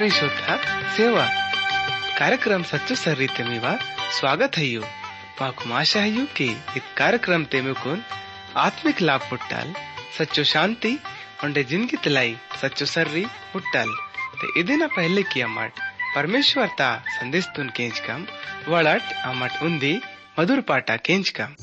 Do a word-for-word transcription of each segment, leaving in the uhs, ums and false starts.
आत्मीय श्रोता सेवा कार्यक्रम सच्चो सर्रीते मीवा स्वागत है यू माकु आशा है यू कि इस कार्यक्रम ते मुकुन आत्मिक लाभ पुट्टाल सच्चो शांति उंडे जिंदगी तलाई सच्चो सर्री पुट्टाल ते इदिना पहले की अमट परमेश्वर ता संदेश तुन केंच कम वड़ट अमट उन्दी मधुर पाटा केंच कम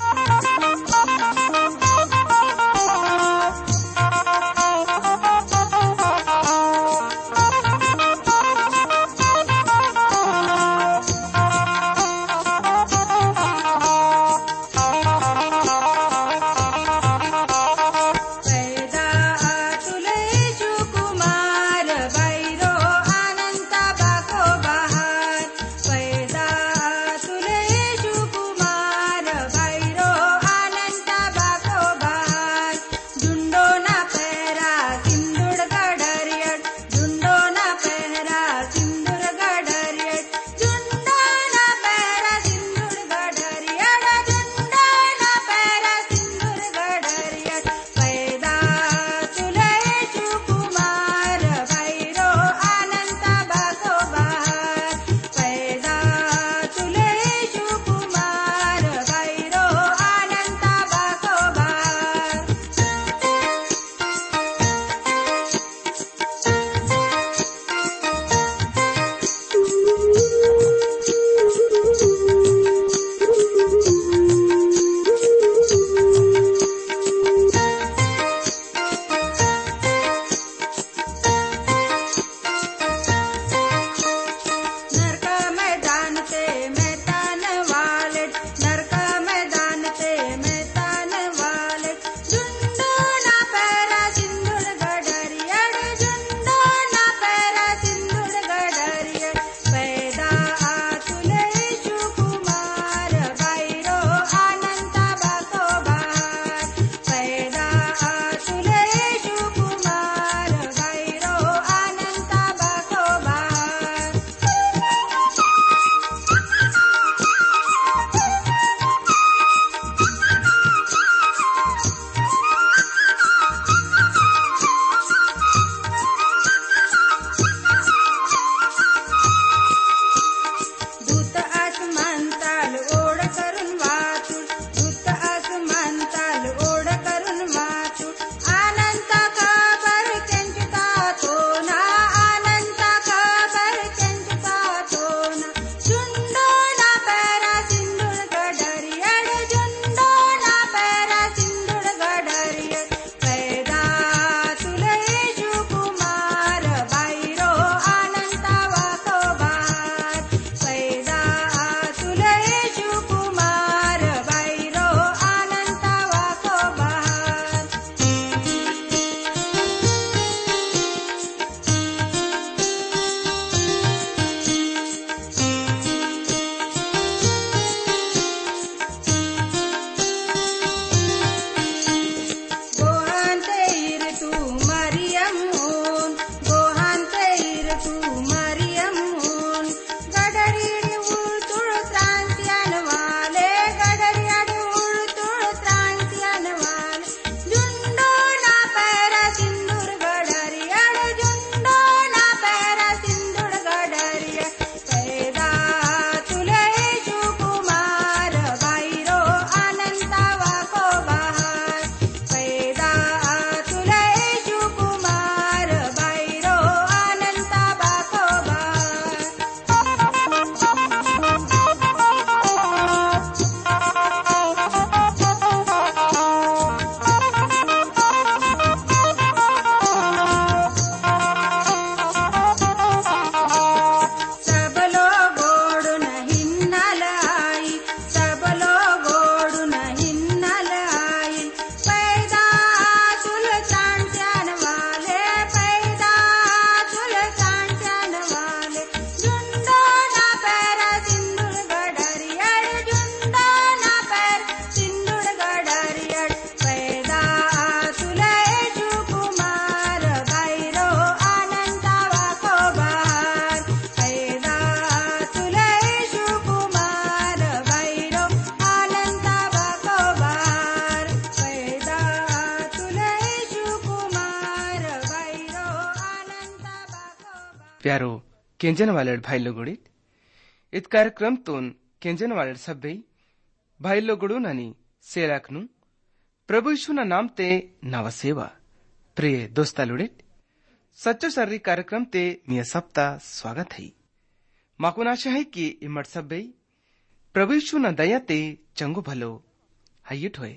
प्यारो केंजन वाले भाई लोगोड़ीत इत कार्यक्रम तोन केंजन वाले सभ्य भाई लोगोड़ू ननी सेराकनु प्रभु यीशु ना नाम ते नवा सेवा प्रिय दोस्ता लुड़ीत सच्चो सर्री कार्यक्रम ते मिया सप्ताह स्वागत है। माकुन आशा है कि इमट सभ्य प्रभु यीशु ना दया ते चंगु भलो हयिट होए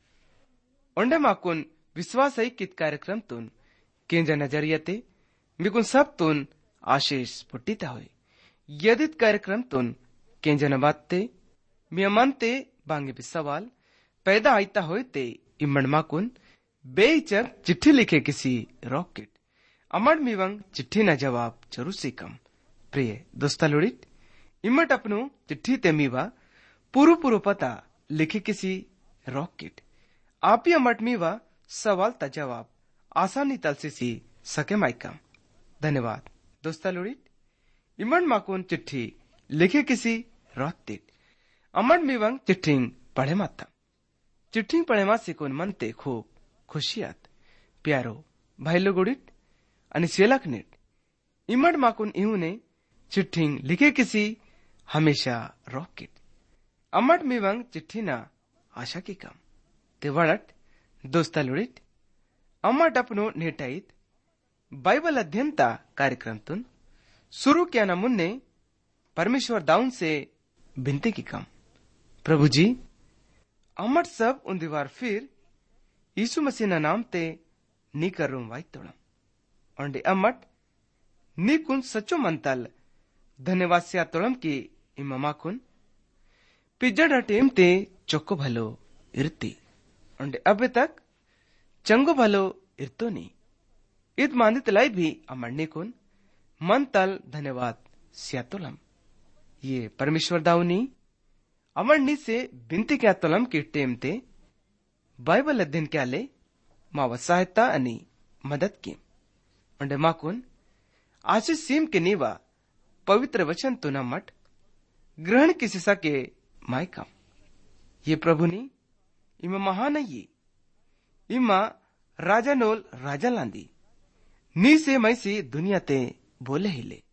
ओंडे माकुन विश्वास है कित कार्यक्रम तुन केंजा नजरिया ते मिकुन सब तुन आशीष पुट्टीता होए। यदि कार्यक्रम तुन केंजा नबात ते मिया मन ते बांगे भी सवाल पैदा आईता होए ते इमड़ माकुन बेहिचक चिट्ठी लिखे किसी रॉकेट अमड़ मिवंग चिट्ठी ना जवाब जरूर सी कम प्रिय दोस्ता लुड़ित इमट अपनो चिट्ठी ते मीवा पुरु पुरु पता लिखे किसी रॉकेट आप ही अमट मीवा सवाल ता जवाब आसानी तल से सी सके माइकम। धन्यवाद दोस्ता लुड़ित इमन माकुन चिट्ठी लिखे किसी रॉकेट अमड़ मिवंग चिट्ठी पढ़े माता चिट्ठी पढ़े मा से कोन मनते खूब खुशियात प्यारो भाई लोगोड़ित अनि सेलक नेट इमड़ माकुन इहू ने चिट्ठी लिखे किसी हमेशा रॉकेट अमड़ मिवंग चिट्ठी ना आशा की कम ते वड़ट दोस्ता लुड़ित अमट अपनो नेटाइत बाइबल अध्ययनता कार्यक्रम तुन शुरू किया न मुन्ने परमेश्वर दाऊन से बिनती की कम प्रभु जी अमट सब उन दीवार फिर यीशु मसीह ना नाम ते नी कर रूम वाई तोड़म और अमट नी कुन सचो मंतल धन्यवाद से तोड़म की इमामा कुन पिजड़ टेम ते चोको भलो इरती और अब तक चंगो भलो इरतो नी इत मानित लाई भी अमरने कुन मन तल धन्यवाद सियातोलम ये परमेश्वर दाऊनी अमरनी से बिनती क्या तोलम की टेम ते बाइबल अध्ययन क्या ले मावा सहायता अनि मदद की और माकुन आशीष सीम के नीवा पवित्र वचन तो न मट ग्रहण की सिसा के मायकम ये प्रभु नी इमा महान ये इमा राजा नोल राजा लांदी नी से मैसी दुनिया ते बोले ही ले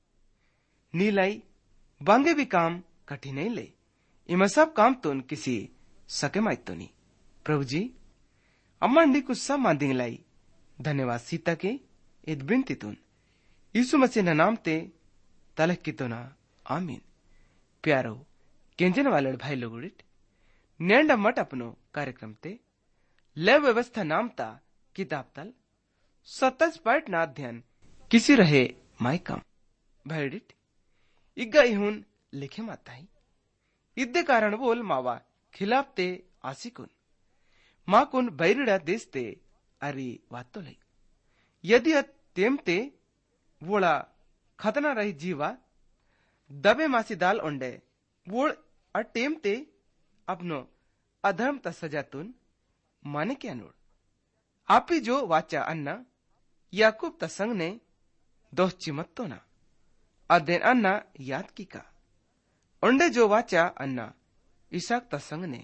नी लाई बांगे भी काम कठिन नहीं ले इमा सब काम तो किसी सके माइत तो नहीं प्रभु जी अम्मा नी कुछ सब मांदिंग लाई धन्यवाद सीता के इत बिनती तुन यीशु मसीह ना नाम ते तलक की तो ना आमीन। प्यारो केंजन वाले भाई लोगोड़ित नेंड मट अपनो कार्यक्रम ते ले व्यवस्था नाम ता किताब तल सत्ताईस पाठ ना अध्ययन किसी रहे माइकम भैडिट इग्गा इहुन लिखे माता ही इद्दे कारण बोल मावा खिलाफ ते आसिकुन माकुन बैरिड़ा देश ते अरी वातो लई यदि तेम ते वोड़ा खतना रही जीवा दबे मासी दाल ओंडे वोड़ अटेम ते अपनो अधर्म ता सजातुन माने क्या नोड़ आपी जो वाचा अन्ना याकूब ता संग ने दोष चिमत्तो ना अध्ययन अन्ना याद की का ओंडे जो वाचा अन्ना इसाक ता संग ने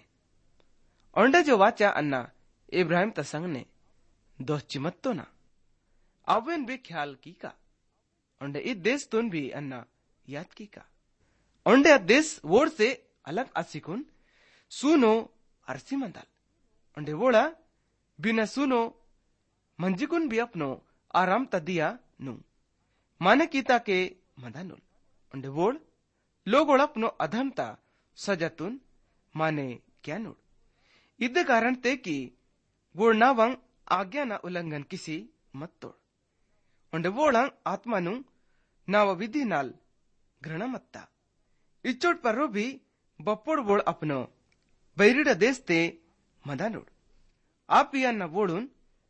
ओंडे जो वाचा अन्ना इब्राहिम ता संग ने दोष चिमत्तो ना अवेन भी ख्याल की का ओंडे इ देश तुन भी अन्ना याद की का ओंडे देश वोड़ से अलग आसिकुन सुनो अरसी मंदाल ओंडे वोड़ा बिना सुनो मंजिकुन भी अपनो आराम तदिया नु माने कीता के मदानुल ओंडे वोड़ लोग अपनो अधमता सजतुन माने क्या नोड़ इद्दे कारण ते की वोड़ ना वंग आज्ञा ना उल्लंघन किसी मत तोड़ ओंडे वोड़ंग आत्मा नु नाव विधि नाल घृणा मत्ता इचोट पर भी बप्पोड़ वोड़ अपनो बैरिड़ा देश ते मदानोड़ आप या न वोड़ुन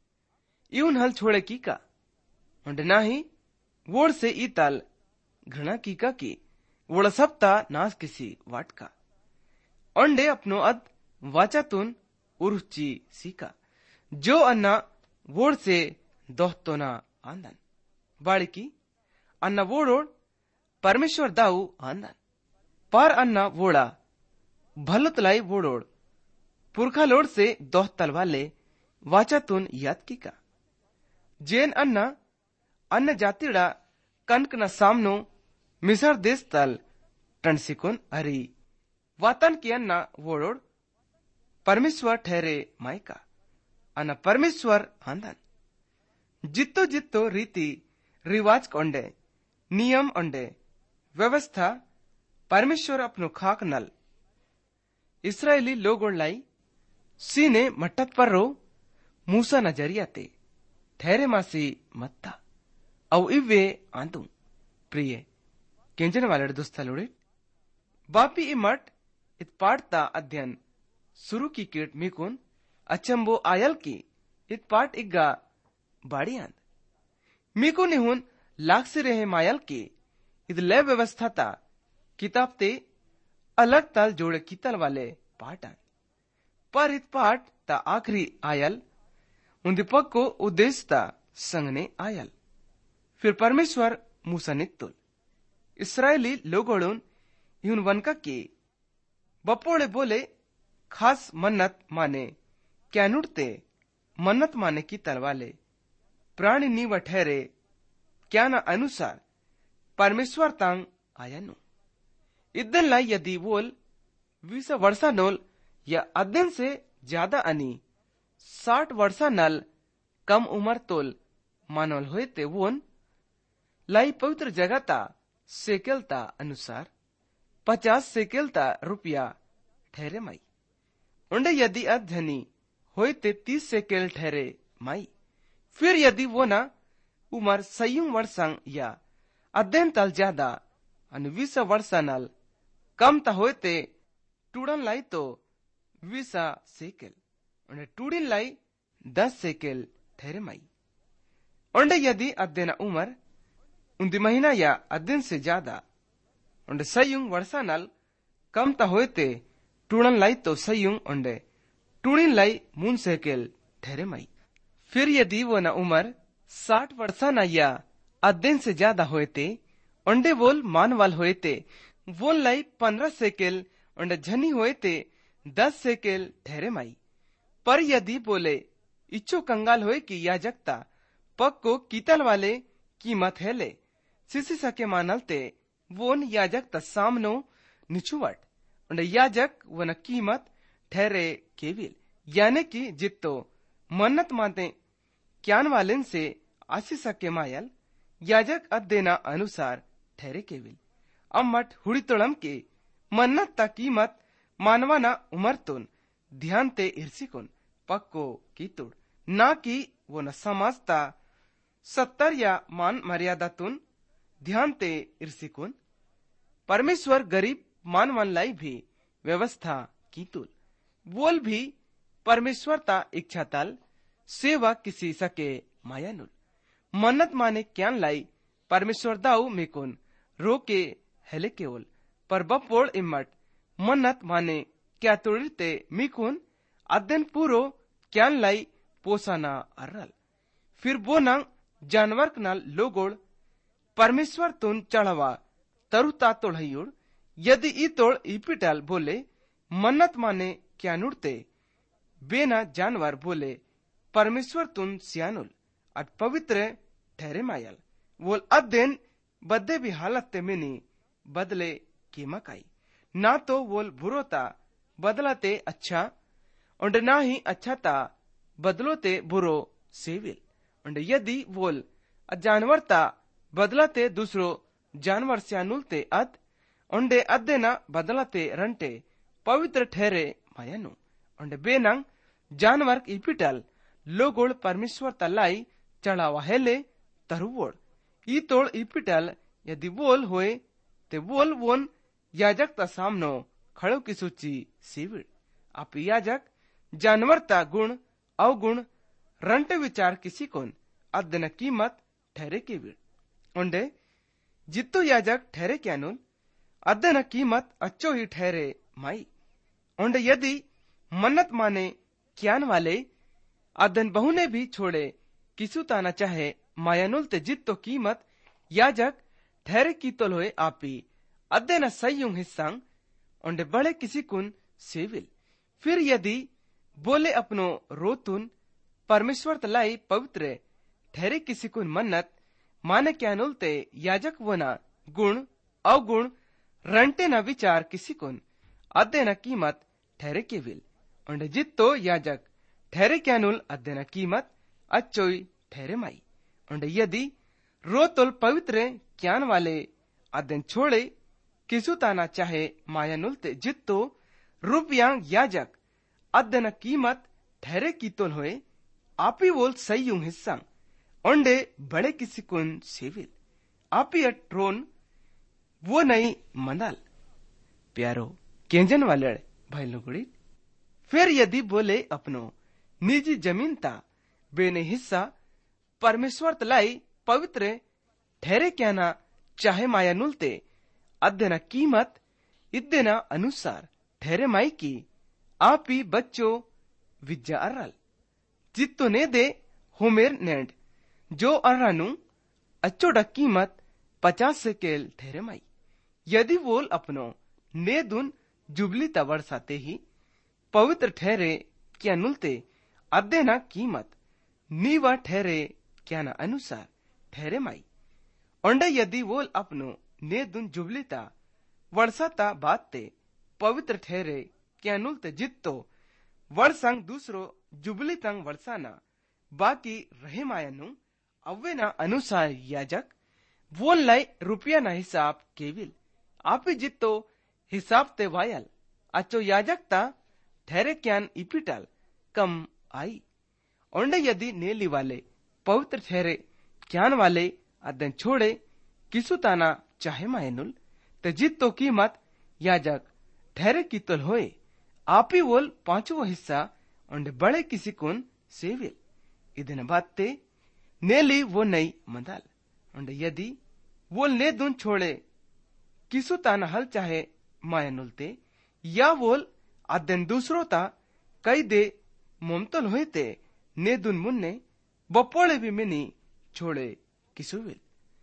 इउन हल छोड़े की का ओंडे ना ही वोड़ से ई ताल घृणा की का की वोड़ा सप्ता नास किसी वाट का ओंडे अपनो अद वाचा तुन उरुची सीका जो अन्ना वोड़ से दोहतो ना आंदन बाड़ी की अन्ना वोड़ोड़ परमेश्वर दाऊ आंदन पर अन्ना वोड़ा भलतलाई वोड़ोड़ पुरखा लोड़ से दोह तलवाले वाचा तुन याद की का जेन अन्ना अन्न जातिड़ा कनक न सामनो मिसर देश तल टणसिकोन अरी वातन कियन्ना वोडोड परमेश्वर ठहरे मायका अन परमेश्वर आंदन जित्तो जित्तो रीति रिवाज कोंडे नियम ओंडे व्यवस्था परमेश्वर अपनो खाक नल इसराइली लोगों लाई सीने मट्टत पर रो मूसा नजरिया ते ठहरे मासी मत्ता औ इवे आंदू प्रिय केंजन वाले दोस्त लोड़े बापी इमट इत पाठता अध्ययन शुरू की कीट मिकुन अचंबो आयल की इत पाठ इग्गा बाड़ी आंद मिकुन इहुन लाख से रहे मायल की इत ले व्यवस्था ता किताब ते अलग ताल जोड़े कितल वाले पाठ आंद पर इत पाठ ता आखिरी आयल उन दीपक को उद्देश्य ता संगने आयल फिर परमेश्वर मूसा नित्तुल इसराइली लोगोड़ून यून वनका की बपोड़े बोले खास मन्नत माने क्या नुड़ते मन्नत माने की तलवाले प्राणी नीव ठहरे क्या न अनुसार परमेश्वर तांग आयनु इदन लाई यदि वोल वीस वर्षा नोल या अध्ययन से ज्यादा अनी साठ वर्षा नल कम उम्र तोल मानोल हुए ते वोन लाई पवित्र जगता सेकेलता अनुसार पचास सेकेलता रुपया ठहरे माई उंडे यदि अध्यनी होए ते तीस सेकेल ठहरे माई फिर यदि वो ना उमर सयुम वर्षांग या अध्ययन तल ज्यादा अन वीस वर्षा नल कम ता होए ते टूडन लाई तो वीसा सेकेल उन्हें टूडिन लाई दस सेकेल ठहरे माई उंडे यदि अध्ययन उमर उन्दी महीना या अध्ययन से ज्यादा उन्डे सयुंग वर्षा नल कम ता होए ते टूडन लाई तो सयुंग उन्डे टूडिन लाई मून सेकेल ठहरे माई फिर यदि वो न उमर साठ वर्षा न या अध्ययन से ज्यादा होए ते उन्डे वोल मानवाल होए ते वोल लाई पंद्रह सेकेल उन्डे झनी होए ते दस सेकेल ठहरे माई पर यदि बोले इच्छो कंगाल होए कि याजकता पक को कीतल वाले कीमत है ले सिसी सके मानलते वोन याजक सामनो निचुवट उन्हें याजक वन कीमत ठहरे केविल यानी कि जित्तो मन्नत माते क्यान वालेन से आसी सके मायल याजक अध्ययना अनुसार ठहरे केविल अम्मट हुड़ी तोड़म के मन्नत ता कीमत मानवाना उमरतुन ध्यान ते इर्सिकुन पक्को की तुड़ ना कि वो न समझता सत्तर या मान मर्यादा तुन ध्यान ते इर्सिकुन परमेश्वर गरीब मानवन लाई भी व्यवस्था की तुल बोल भी परमेश्वर ता इच्छा तल सेवा किसी सके मायानुल मन्नत माने क्यान लाई परमेश्वर दाऊ मेकुन रोके हेले केवल पर बपोड़ इम्मट मन्नत माने क्या तोड़ते मिकुन अध्ययन पूरो क्यान लाई पोसाना अर्रल फिर वो नंग जानवर नाल लोगोड़ परमेश्वर तुन चढ़वा तरुता तोड़युड़ यदि ई तोड़ इपिटल बोले मन्नत माने क्या नुड़ते बेना जानवर बोले परमेश्वर तुन सियानुल अट पवित्र ठहरे मायल वोल अध्ययन बदे भी हालत ते मिनी बदले कीमक आई ना तो वोल बुरोता बदलाते अच्छा और ना ही अच्छा ता बदलोते बुरो सेविल और यदि वोल जानवरता बदलाते दूसरो जानवर स्यानुलते अद उंडे अध्यना बदलाते रंटे पवित्र ठहरे मायनु उंडे बेनंग जानवर इपिटल लोगोड़ परमेश्वर तलाई चढ़ावा हेले तरुवोड़ ई तोड़ इपिटल यदि वोल होए ते वोल वोन याजक ता सामनो खड़ो की सूची सीविड़ आप याजक जानवरता गुण अवगुण रंटे विचार किसी कोन अध्ययन कीमत ठहरे की विड़ उंडे जित्तो याजक ठहरे क्यानुल अध्ययन कीमत अच्छो ही ठहरे माई उंडे यदि मन्नत माने क्यान वाले अध्ययन बहुने भी छोड़े किसु ताना चाहे मायानुल ते जित्तो कीमत याजक ठहरे की तोल होए आपी अध्ययन सयुंग हिस्सांग उंडे बड़े किसी कुन सेविल फिर यदि बोले अपनो रोतुन परमेश्वर तलाई पवित्र ठहरे किसी कुन मन्नत माने क्या नुलते याजक वना गुण अवगुण रंटे न विचार किसी कुन अद्दे न कीमत ठहरे के विल उंडे जित्तो याजक ठहरे क्यानुल अद्दे न कीमत अच्छोई ठहरे माई उंडे यदि रोतुल पवित्र क्यान वाले अद्दन छोड़े किसु ताना चाहे माया नुलते जित्तो रुपया याजक अद्दन कीमत ठहरे की तोल होए आपी वोल सही हिस्सा उंडे बड़े किसी कुन सेविल आपी अट्रोन वो नहीं मंदाल प्यारो केंजन वाले भाई लोगड़ी फिर यदि बोले अपनो निजी जमीन ता बेने हिस्सा परमेश्वर तलाई पवित्र ठहरे क्या ना चाहे माया नुलते अद्दना कीमत इद्देना अनुसार ठहरे माई की आप ही बच्चों विद्या अर्रल जित्तो ने दे होमेर नेंड जो अर्रानु अच्छोड़ा कीमत पचास से केल ठहरे माई यदि वोल अपनो ने दुन जुबली तवर साते ही पवित्र ठहरे क्या नुलते अद्देना कीमत नीवा ठहरे क्या ना अनुसार ठहरे माई ओंडे यदि वोल अपनो ने दुन जुबली ता वर्षाता बाते पवित्र ठहरे क्या नुलते जित्तो वर्षंग दूसरो जुबली तंग वर्षाना बाकी रहे मायनु अव्वे ना अनुसार याजक वोल लाई रुपया ना हिसाब केविल आप जित्तो हिसाब ते वायल अच्छो याजक ता ठहरे क्यान इपिटल कम आई ओंडे यदि नेली वाले पवित्र ठहरे क्यान वाले अदन छोड़े किसु ताना चाहे मायनुल ते जित्तो कीमत याजक ठहरे की तोल होए आप ही वोल पांचवो हिस्सा ओंडे बड़े किसी कुन सेविल इदन बाते नेली वो नहीं मंदाल ओंडे यदि वोल ने दुन छोड़े किसु ताना हल चाहे माया नुलते या वोल अदन दूसरो ता कई दे मुमतल हुए ते ने दुन मुन्ने बपोड़े भी मिनी छोड़े किसु विल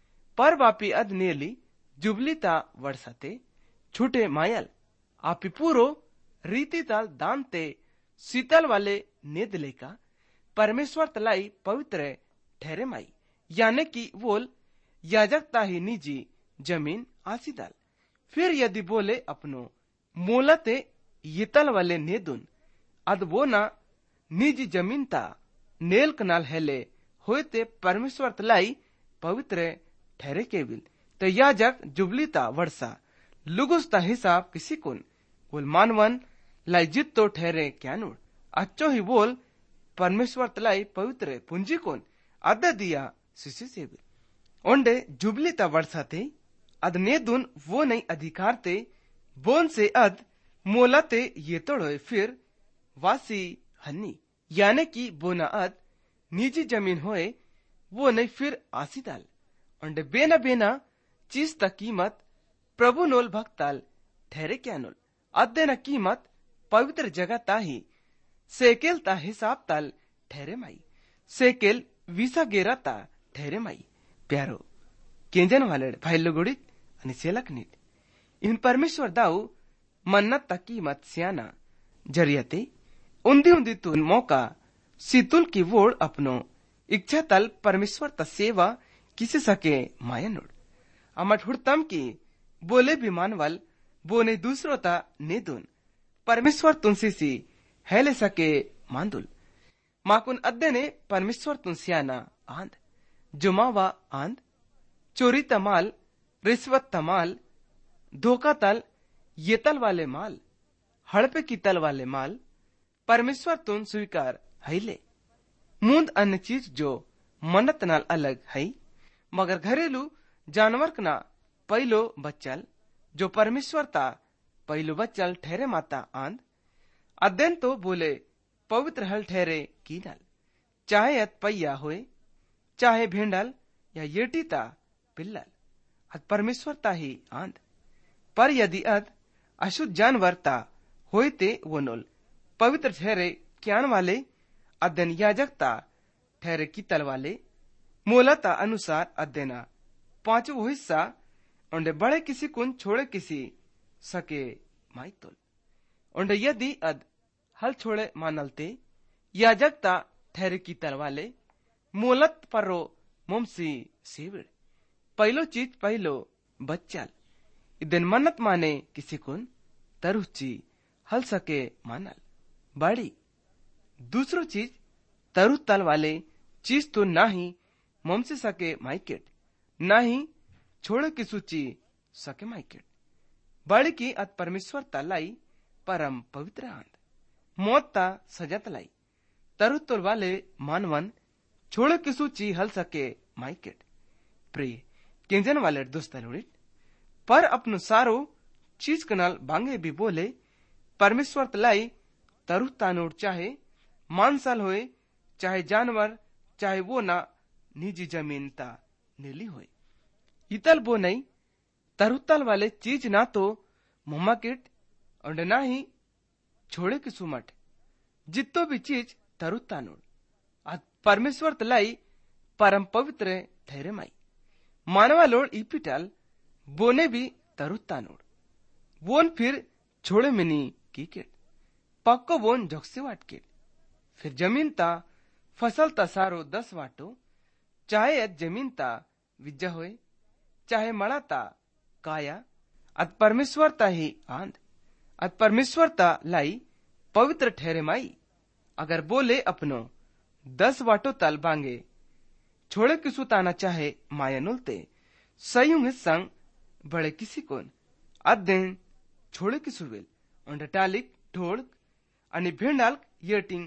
पर वापी अद नेली जुबली ता वर्षाते छूटे मायल आपी पूरो रीति ताल दानते शीतल वाले नेदले का परमेश्वर तलाई पवित्र ठहरे माई यानी कि वोल याजकता ही निजी जमीन आसीदाल फिर यदि बोले अपनो मूलते यितल वाले नेदुन अद वो ना निजी जमीन ता नेल कनाल हेले होते परमेश्वर तलाई पवित्र ठहरे के विल तो याजक जुबली ता वर्षा लुगुस्ता हिसाब किसी कुन बोल मानवन लाई जित्तो ठहरे क्यानुड़ अच्छो ही बोल परमेश्वर तलाई पवित्र पुंजी कुन अद दिया सिसी से विल ओंडे जुबली ता वर्षा थे अद ने दुन वो नहीं अधिकार ते बोन से अद मोलाते ये तोड़ोए फिर वासी हन्नी यानी कि बोना अद निजी जमीन होए वो नहीं फिर आसीदाल ओंडे बेना बेना चीज ता कीमत प्रभु नोल भक्ताल ठहरे क्या नोल अद्दे न कीमत पवित्र जगह ता ही सेकेल ता हिसाब ताल ठहरे माई सेकेल वीसा गेरा ता ठहरे माई प्यारो केंजन वाले भाई लोगोड़ी अनि सेलक नीट इन परमेश्वर दाऊ मन्नत ता कीमत सियाना जरियते उन्दी उन्दी तुन मौका सीतुल की वोड़ अपनो इच्छा तल परमेश्वर ता सेवा किसी सके मायनुड़ अमट हुड़तम की बोले भी मानवल बोने दूसरो ता नेदुन परमेश्वर तुनसी सी हेले सके मांदुल माकुन अद्दे ने परमेश्वर तुन सियाना आंद जुमावा आंद चोरी तमाल रिश्वत तमाल धोखा तल ये तल वाले माल हड़पे की तल वाले माल परमेश्वर तुन स्वीकार हैले मूंद अन्य चीज जो मन्नत नाल अलग है मगर घरेलू जानवर कना पहलो बच्चल जो परमेश्वर ता पहलो बच्चल ठहरे माता आंद अध्ययन तो बोले पवित्र हल ठहरे की नल चाहे अत पैया होए चाहे भेंडल या येटी ता पिल्लल अत परमेश्वर ता ही आंद पर यदि अद अशुद्ध जानवर ता होते वो नोल पवित्र ठहरे क्यान वाले अध्ययन याजकता ठहरे की तल वाले मूलता अनुसार अध्ययना पांचवो हिस्सा उन्डे बड़े किसी कुन छोड़े किसी सके माइतोल उन्डे यदि अद हल छोड़े मानलते याजकता ठहरे की तल वाले मूलत परो मुमसी सेविड़ पहलो चीज पहलो बच्चल इदन मन्नत माने किसी कुन तरुची हल सके मानल बाड़ी। दूसरो चीज तरु तल वाले चीज तो ना ही ममसे सके माइकेट ना ही छोड़े किसु चीज सके माइकेट बाड़ी की अत परमेश्वर तलाई परम पवित्र आंद मौत ता सजत लाई तरु तल वाले मानवन छोड़े किसु चीज हल सके माइकेट प्रिय केंजन वाले दोस्त पर अपनो सारो चीज कनाल बांगे भी बोले परमेश्वर तलाई तरु तानोड़ चाहे मांसल होए चाहे जानवर चाहे वो ना निजी जमीन ता नीली होए इतल बो नहीं तरुतल वाले चीज ना तो मुम्मा किट और ना ही छोड़े की सुमट जितो भी चीज तरुतानोड़ आज परमेश्वर तलाई परम पवित्र ठहरे माई मानवा लोड़ इपिटल बोने भी तरुतानोड़ बोन फिर छोड़े मिनी की किट पक्को बोन झोंकसे वाट किट फिर जमीन ता फसल ता सारो दस वाटो चाहे अद जमीन ता विज्जा होए चाहे मड़ा ता काया अत परमेश्वर ता ही आंध अत परमेश्वर ता लाई पवित्र ठहरे माई अगर बोले अपनो दस वाटो तल बांगे छोड़े किसु ताना चाहे माया नुलते सयुंग संग बड़े किसी कोन अध्ययन छोड़े किसु वेल अंडटालिक ढोड़क अनि भेंडाल्क येटिंग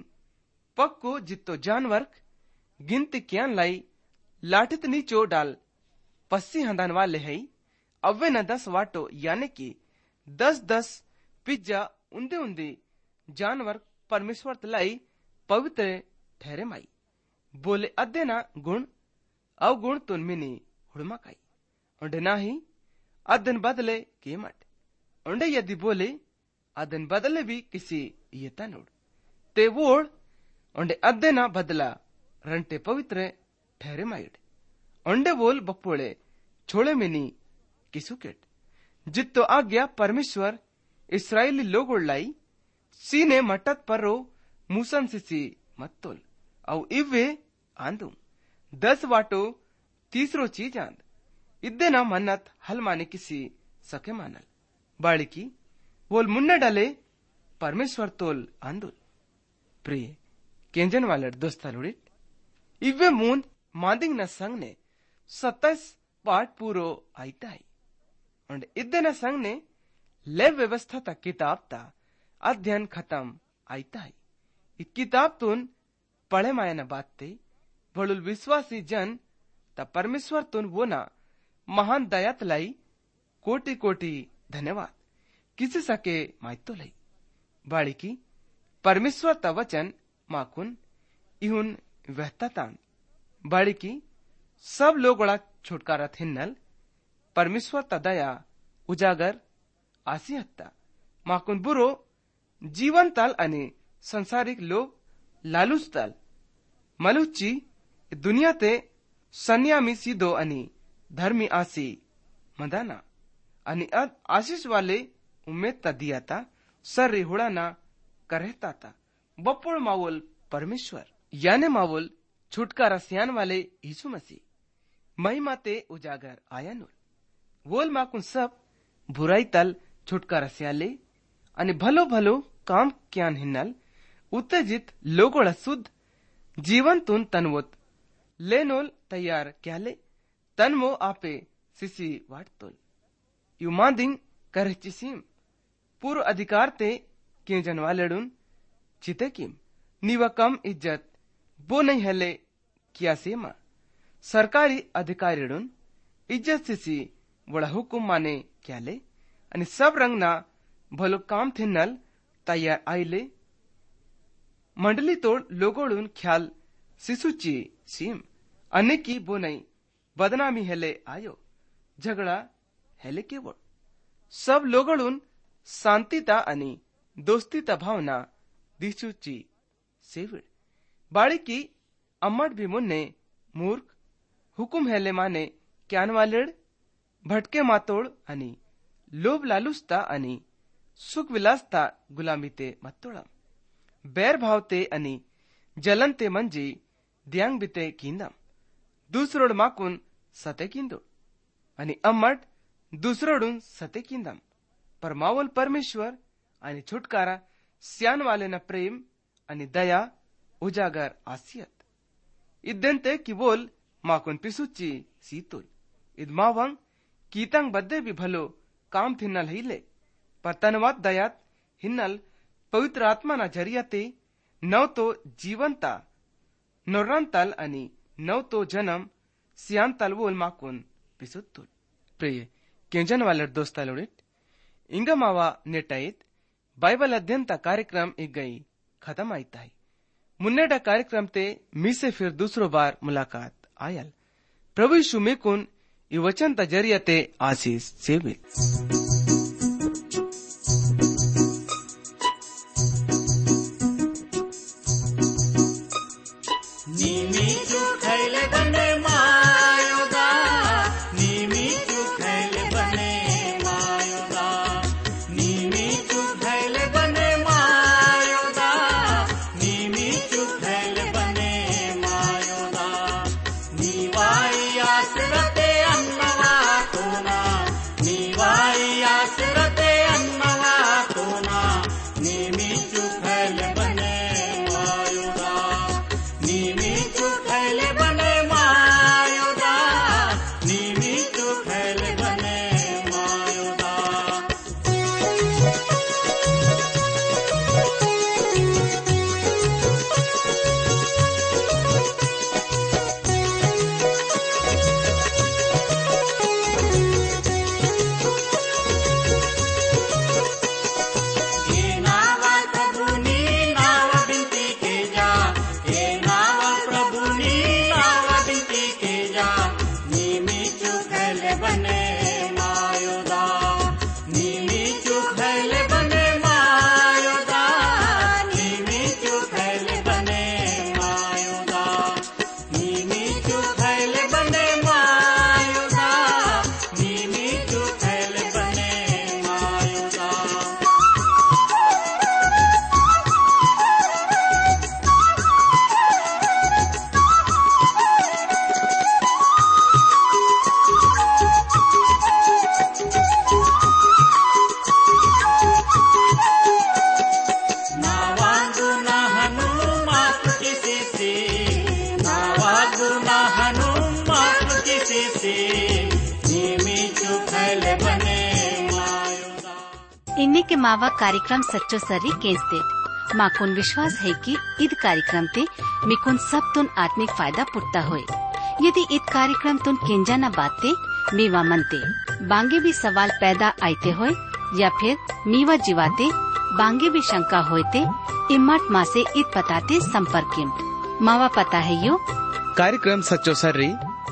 पक्को जितो जानवर गिनती क्यान लाई लाठित नीचो डाल पस्सी हंदान वाले है अवे न दस वाटो यानी कि दस दस पिज्जा उन्दे उन्दे जानवर परमेश्वर तलाई पवित्र ठहरे माई बोले अध्यना गुण अवगुण तुन मिनी हुड़मा काई उंडे ना ही अध्यन बदले के मट उंडे यदि बोले अध्यन बदले भी किसी ये तनोड़ ते वोड़ उंडे अध्यना बदला रंटे पवित्र ठहरे माइड उंडे बोल बप्पोड़े छोड़े मिनी किसुकेट जितो आज्ञा परमेश्वर इस्राएली लोगों लाई सीने मटत परो मूसन सिसी मत्तोल औ इवे आंदू दस वाटो तीसरो चीज आंद इद्दे ना मन्नत हल माने किसी सके मानल बाड़ी की बोल मुन्ने डाले परमेश्वर तोल आंदुल प्रिय केंजन वाले दोस्ता लुड़ित इवे मून मादिंग न संग ने सत्ताईस पाठ पूरो आईता है और इद्दे न संग ने ले व्यवस्था ता किताब ता अध्ययन खत्म आईता है इत किताब तुन पढ़े माया न बात ते बड़ुल विश्वासी जन ता परमेश्वर तुन वो ना महान दयात लाई कोटि कोटि धन्यवाद किसी सके माइतो लाई बाड़ी की परमेश्वर ता वचन माकुन इहुन वहता तान बाड़ी की सब लोग बड़ा छुटकारा थिन्नल परमेश्वर ता दया उजागर आसी हत्ता माकुन बुरो जीवन तल अने संसारिक लोग लालूच तल मलुच्ची दुनिया ते सन्यामी सीधो अनि धर्मी आसी मदाना अनि अद आशीष वाले उम्मीद ता दिया ता सर हुड़ा ना करहता ता बप्पोड़ मावोल परमेश्वर याने मावोल छुटकारा सियान वाले यीशु मसीह महिमा ते उजागर आया नुल वोल माकुन सब बुराई तल छुटकारा सियाले अनि भलो भलो काम क्यान हिन्नल उत्तेजित लोगोड़ा शुद्ध जीवन तुन तनवोत लेनोल तैयार क्याले तनमो आपे सिसी वाट तोल यु मांदिंग करचिसीम पूर्व अधिकार ते के जनवालेडुन चिते किम निवा कम इज्जत बो नहीं हले किया सीमा सरकारी अधिकारीडुन इज्जत सिसी बड़ा हुकुम माने क्याले अनि सब रंग ना भलो काम थिन्नल तैयार आइले मंडली तोड़ लोगोड़ुन ख्याल सिसुची सीम अन्य की बो नहीं बदनामी हेले आयो झगड़ा हेले के वो सब लोगोड़ुन शांतिता अनि दोस्तीता भावना दिशुची सेविड बाड़ी की अम्मट भी मुन्ने मूर्ख हुकुम हेले माने क्यान वालेड भटके मातोड़ अनि लोभ लालुस्ता अनि सुख विलासता गुलामीते मत्तोड़म बैर भावते अनि जलनते मंजी द्यांग बिते कींदम दूसरोड माकुन सते कींदो अनि अम्मट दुसरोडून सतेकिंदम परमावल परमेश्वर आणि छुटकारा स्यानवालेना प्रेम आणि दया उजागर आसियत इद्दंते किवोल माकुन पिसुच्ची सीतुल इद मावंग कीतंग बद्दे भी भलो काम थिन्नल हिले पर तनवात दयात हिन्नल पवित्र आत्माना जरियाते नव तो जीवंता नोर्रांतल आणि नव तो जन्म सियांतल वोल माकुन पिसुत्तुल प्रिय केंजन वालर दोस्तालोडित इंग मावा नेटाईत बाइबल अध्ययन ता कार्यक्रम एक गई खत्म आईता है मुन्नेडा कार्यक्रम ते मी से फिर दूसरो बार मुलाकात आयल प्रभु यीशु में कुन ई वचन ता जरिया ते आशीष सेवे इन्हीं के मावा कार्यक्रम सच्चो सर्री केंसते माकुन विश्वास है कि ईद कार्यक्रम ते मिकुन सब तुन आत्मिक फायदा पुट्टा होए। यदि ईद कार्यक्रम तुन केंजा न बाते मीवा मनते बांगे भी सवाल पैदा आते होए या फिर मीवा जीवाते बांगे भी शंका होते इम्मत माँ से ईद पताते संपर्क किम मावा पता है यो कार्यक्रम सच्चो सर्री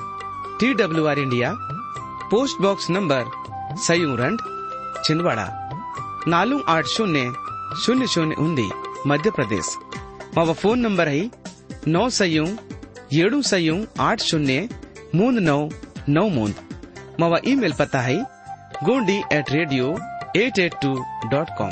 T W R India post box number सयूरंड छिंदवाड़ा नालू आठ शून्य शून्य शून्य उन्दी मध्य प्रदेश मावा फोन नंबर है नौ सयू येडू सयू आठ शून्य मूंद नौ नौ मूंद मावा ईमेल पता है Gondi at radio eight eight two dot com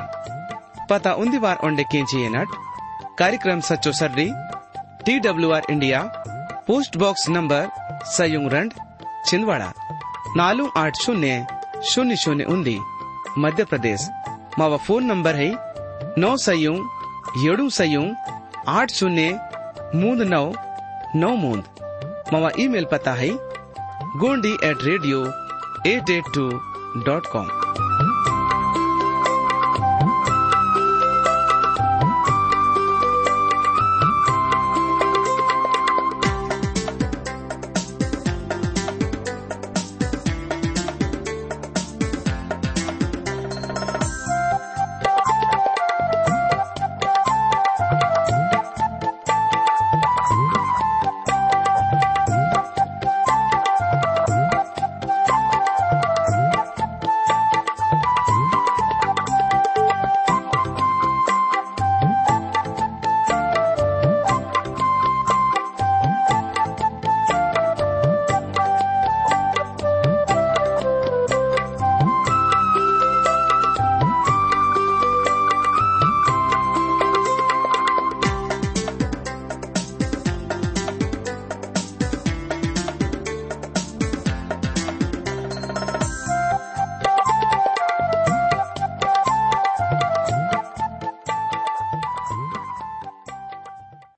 पता उन्दी बार ओंडे केंची नट कार्यक्रम सच्चो सर्री T W R India post box number सयूरंड छिंदवाड़ा नालू आठ शून्य शून्य शून्य उन्दी मध्य प्रदेश मावा फोन नंबर है नौ सयू येडू सयू आठ शून्य मूंद नौ नौ मूंद मावा ईमेल पता है Gondi at radio eight eight two dot com.